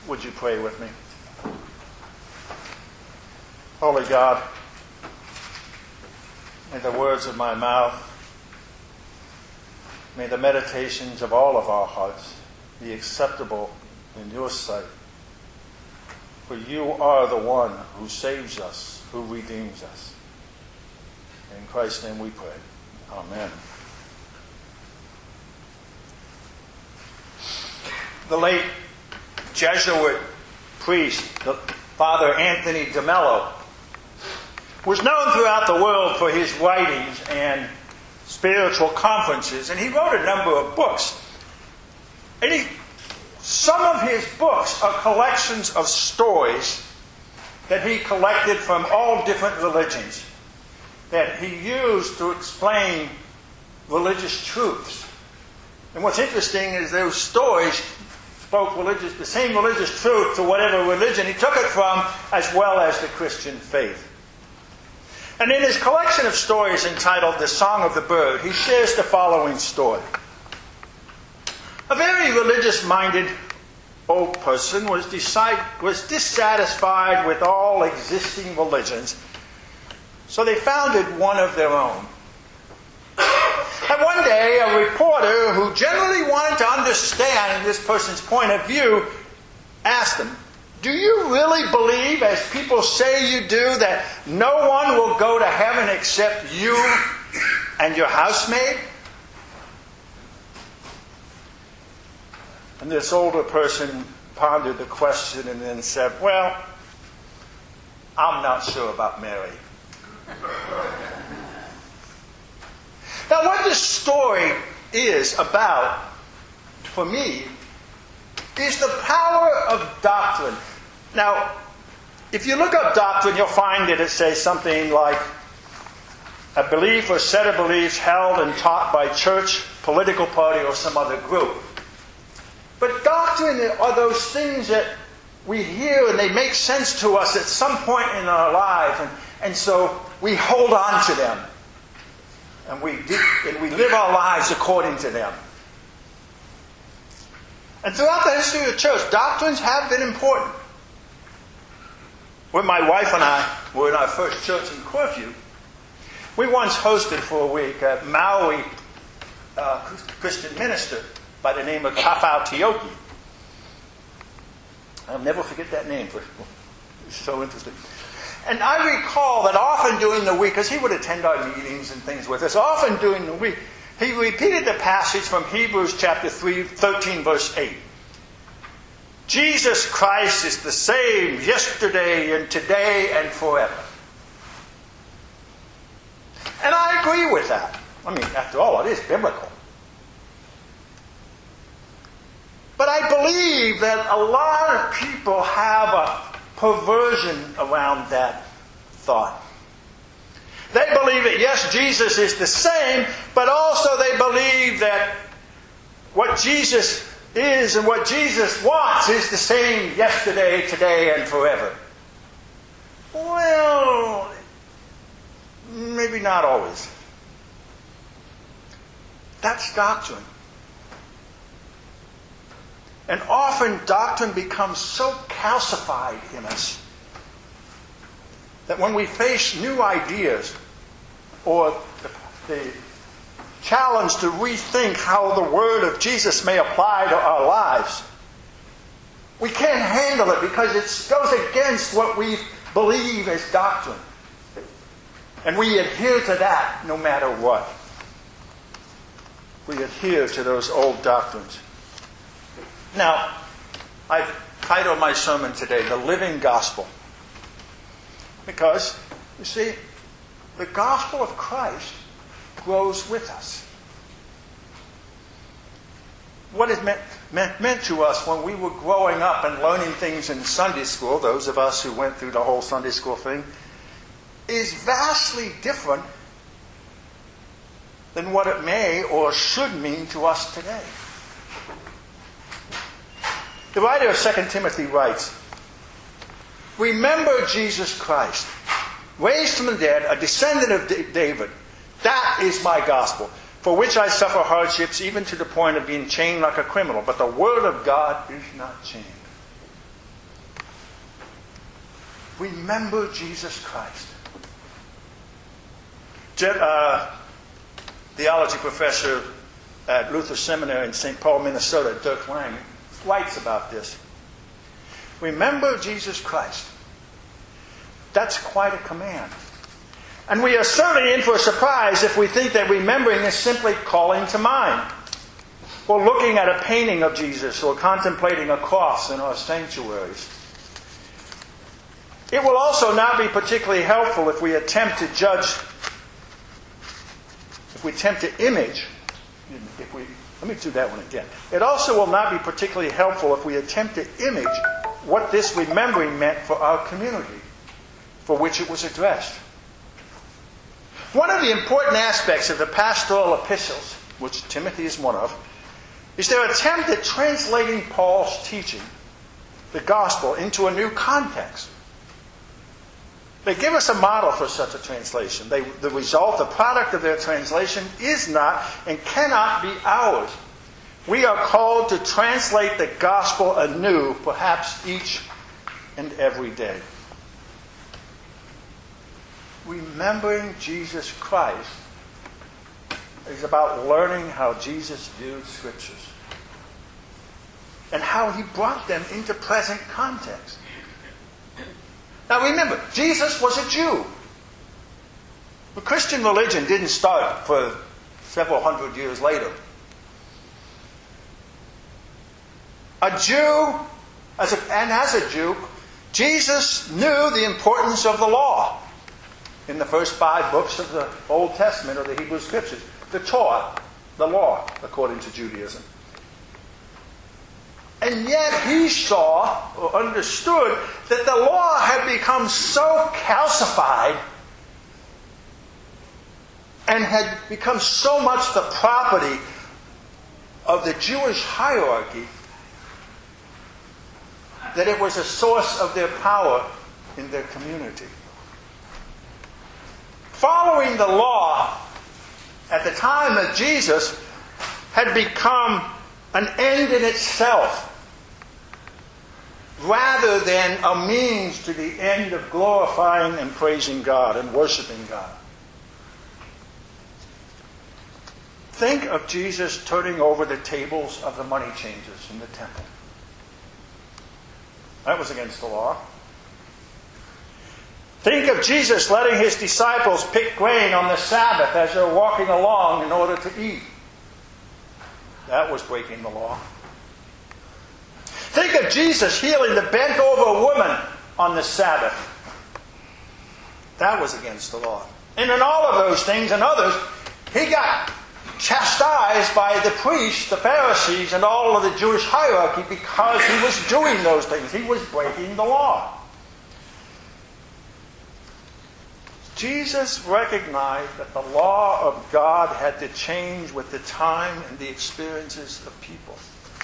Would you pray with me? Holy God, may the words of my mouth, may the meditations of all of our hearts be acceptable in your sight. For you are the one who saves us, who redeems us. In Christ's name we pray. Amen. The late Jesuit priest, Father Anthony de Mello, was known throughout the world for his writings and spiritual conferences, and he wrote a number of books. And some of his books are collections of stories that he collected from all different religions that he used to explain religious truths. And what's interesting is those stories spoke the same religious truth to whatever religion he took it from, as well as the Christian faith. And in his collection of stories entitled The Song of the Bird, he shares the following story. A very religious-minded old person was dissatisfied with all existing religions, so they founded one of their own. And one day, a reporter who generally wanted to understand this person's point of view asked him, "Do you really believe, as people say you do, that no one will go to heaven except you and your housemaid?" And this older person pondered the question and then said, "Well, I'm not sure about Mary." Now, what this story is about, for me, is the power of doctrine. Now, if you look up doctrine, you'll find that it says something like a belief or set of beliefs held and taught by church, political party, or some other group. But doctrine are those things that we hear and they make sense to us at some point in our lives, and so we hold on to them. And we live our lives according to them. And throughout the history of the church, doctrines have been important. When my wife and I were in our first church in Corfu, we once hosted for a week a Maori Christian minister by the name of Kafau Tioki. I'll never forget that name. It's so interesting. And I recall that often during the week, because he would attend our meetings and things with us, often during the week, he repeated the passage from Hebrews chapter 13, verse 8. Jesus Christ is the same yesterday and today and forever. And I agree with that. I mean, after all, it is biblical. But I believe that a lot of people have a perversion around that thought. They believe that, yes, Jesus is the same, but also they believe that what Jesus is and what Jesus wants is the same yesterday, today, and forever. Well, maybe not always. That's doctrine. And often doctrine becomes so calcified in us that when we face new ideas or the challenge to rethink how the word of Jesus may apply to our lives, we can't handle it because it goes against what we believe as doctrine. And we adhere to that no matter what. We adhere to those old doctrines. Now, I've titled my sermon today, The Living Gospel. Because, you see, the gospel of Christ grows with us. What it meant to us when we were growing up and learning things in Sunday school, those of us who went through the whole Sunday school thing, is vastly different than what it may or should mean to us today. The writer of 2 Timothy writes, "Remember Jesus Christ, raised from the dead, a descendant of David. That is my gospel, for which I suffer hardships, even to the point of being chained like a criminal. But the word of God is not chained." Remember Jesus Christ. Theology professor at Luther Seminary in St. Paul, Minnesota, Dirk Lang, writes about this. Remember Jesus Christ. That's quite a command. And we are certainly in for a surprise if we think that remembering is simply calling to mind, or looking at a painting of Jesus, or contemplating a cross in our sanctuaries. It will also not be particularly helpful if we attempt to judge, if we attempt to image, let me do that one again. It also will not be particularly helpful if we attempt to image what this remembering meant for our community, for which it was addressed. One of the important aspects of the pastoral epistles, which Timothy is one of, is their attempt at translating Paul's teaching, the gospel, into a new context. They give us a model for such a translation. The result, the product of their translation, is not and cannot be ours. We are called to translate the gospel anew, perhaps each and every day. Remembering Jesus Christ is about learning how Jesus viewed Scriptures and how he brought them into present context. Now remember, Jesus was a Jew. The Christian religion didn't start for several hundred years later. A Jew, as a Jew, Jesus knew the importance of the law in the first 5 books of the Old Testament or the Hebrew Scriptures. The Torah, the law, according to Judaism. And yet he saw or understood that the law had become so calcified and had become so much the property of the Jewish hierarchy that it was a source of their power in their community. Following the law at the time of Jesus had become an end in itself, rather than a means to the end of glorifying and praising God and worshiping God. Think of Jesus turning over the tables of the money changers in the temple. That was against the law. Think of Jesus letting his disciples pick grain on the Sabbath as they're walking along in order to eat. That was breaking the law. Think of Jesus healing the bent-over woman on the Sabbath. That was against the law. And in all of those things and others, he got chastised by the priests, the Pharisees, and all of the Jewish hierarchy because he was doing those things. He was breaking the law. Jesus recognized that the law of God had to change with the time and the experiences of people.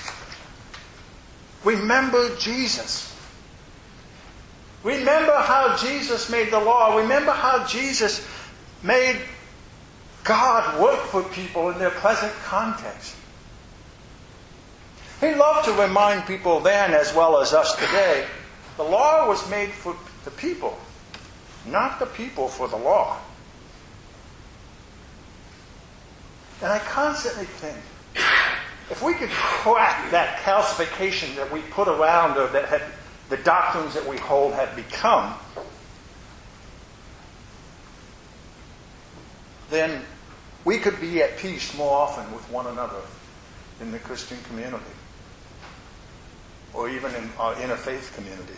Remember Jesus. Remember how Jesus made the law. Remember how Jesus made God work for people in their present context. He loved to remind people then, as well as us today, the law was made for the people, not the people for the law. And I constantly think, if we could crack that calcification that we put around, or that the doctrines that we hold have become, then we could be at peace more often with one another in the Christian community, or even in our interfaith community.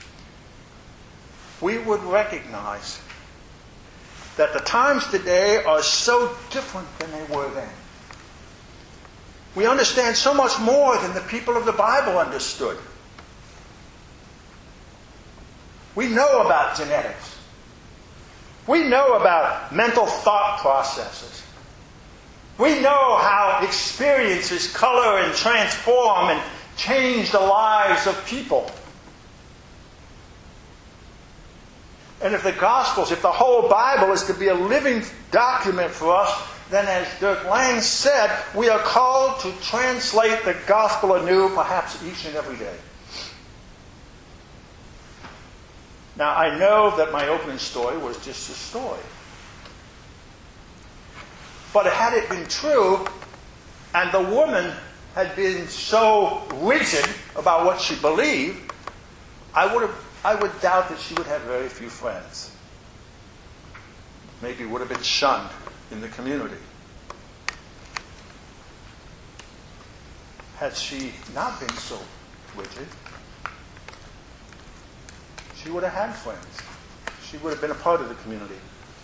We would recognize that the times today are so different than they were then. We understand so much more than the people of the Bible understood. We know about genetics. We know about mental thought processes. We know how experiences color and transform and change the lives of people. And if the Gospels, if the whole Bible is to be a living document for us, then as Dirk Lang said, we are called to translate the Gospel anew, perhaps each and every day. Now, I know that my opening story was just a story. But had it been true, and the woman had been so rigid about what she believed, I would doubt that she would have very few friends. Maybe would have been shunned in the community. Had she not been so rigid, she would have had friends. She would have been a part of the community.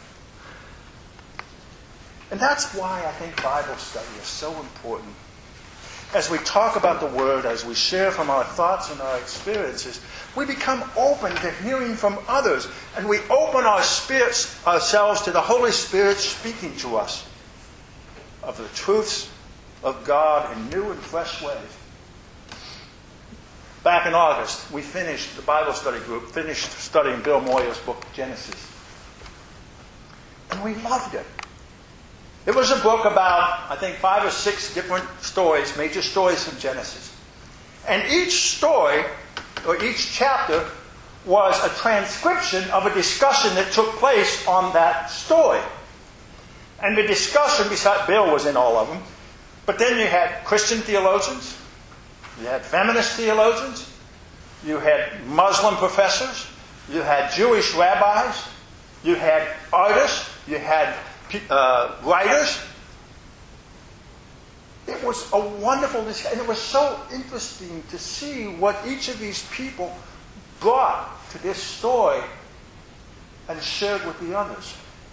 And that's why I think Bible study is so important. As we talk about the Word, as we share from our thoughts and our experiences, we become open to hearing from others. And we open ourselves to the Holy Spirit speaking to us of the truths of God in new and fresh ways. Back in August, we finished, the Bible study group, finished studying Bill Moyer's book, Genesis. And we loved it. It was a book about, I think, 5 or 6 different stories, major stories from Genesis. And each story, or each chapter, was a transcription of a discussion that took place on that story. And the discussion, besides Bill was in all of them, but then you had Christian theologians, you had feminist theologians, you had Muslim professors, you had Jewish rabbis, you had artists, you had writers. It was a wonderful discussion, and it was so interesting to see what each of these people brought to this story and shared with the others.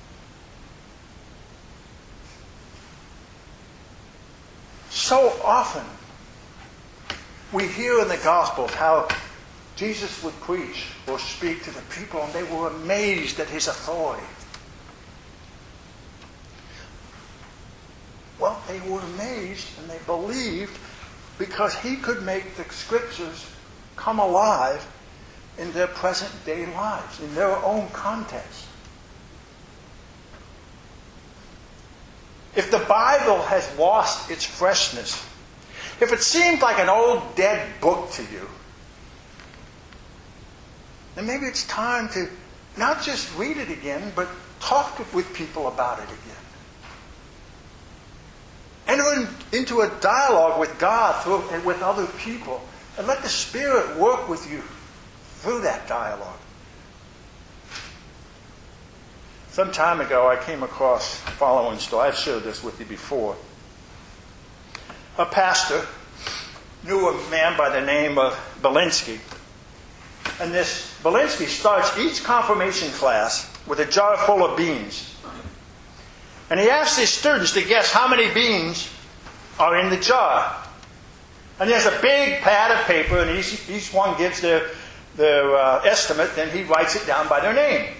So often, we hear in the Gospels how Jesus would preach or speak to the people, and they were amazed at his authority. Well, they were amazed and they believed because he could make the Scriptures come alive in their present day lives, in their own context. If the Bible has lost its freshness, if it seemed like an old dead book to you, then maybe it's time to not just read it again, but talk with people about it again. Enter into a dialogue with God and with other people, and let the Spirit work with you through that dialogue. Some time ago, I came across the following story. I've shared this with you before. A pastor knew a man by the name of Belinsky. And this Belinsky starts each confirmation class with a jar full of beans. And he asks his students to guess how many beans are in the jar. And he has a big pad of paper, and each one gives their estimate, then he writes it down by their name.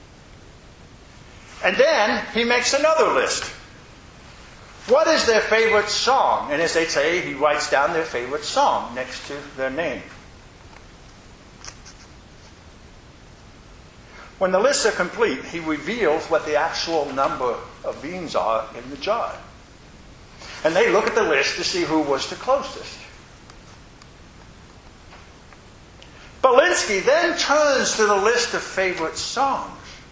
And then he makes another list. What is their favorite song? And as they say, he writes down their favorite song next to their name. When the lists are complete, he reveals what the actual number of beans are in the jar. And they look at the list to see who was the closest. Belinsky then turns to the list of favorite songs.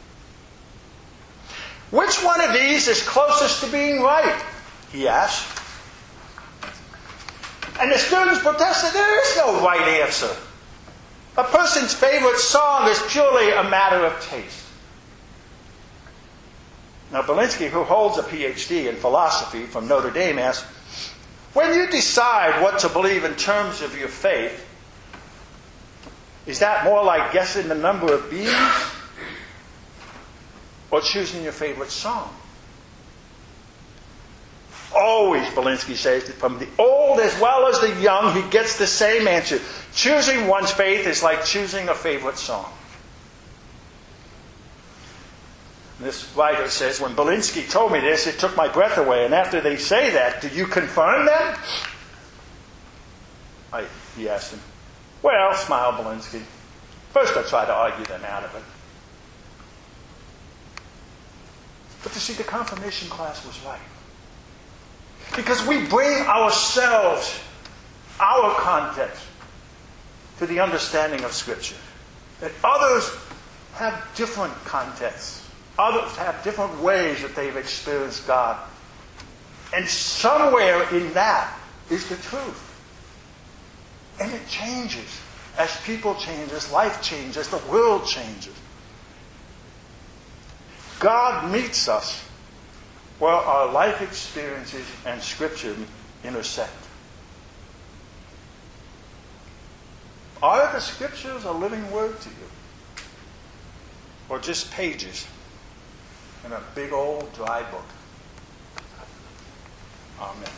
Which one of these is closest to being right? He asked. And the students protested, there is no right answer. A person's favorite song is purely a matter of taste. Now, Belinsky, who holds a PhD in philosophy from Notre Dame, asks, when you decide what to believe in terms of your faith, is that more like guessing the number of beans or choosing your favorite song? Always, Belinsky says, that from the old as well as the young, he gets the same answer. Choosing one's faith is like choosing a favorite song. This writer says, when Belinsky told me this, it took my breath away. And after they say that, do you confirm that? He asked him. Well, smiled Belinsky. First I try to argue them out of it. But you see, the confirmation class was right. Because we bring ourselves, our context, to the understanding of Scripture. That others have different contexts. Others have different ways that they've experienced God. And somewhere in that is the truth. And it changes as people change, as life changes, as the world changes. God meets us where our life experiences and Scripture intersect. Are the Scriptures a living word to you? Or just pages in a big old dry book? Amen.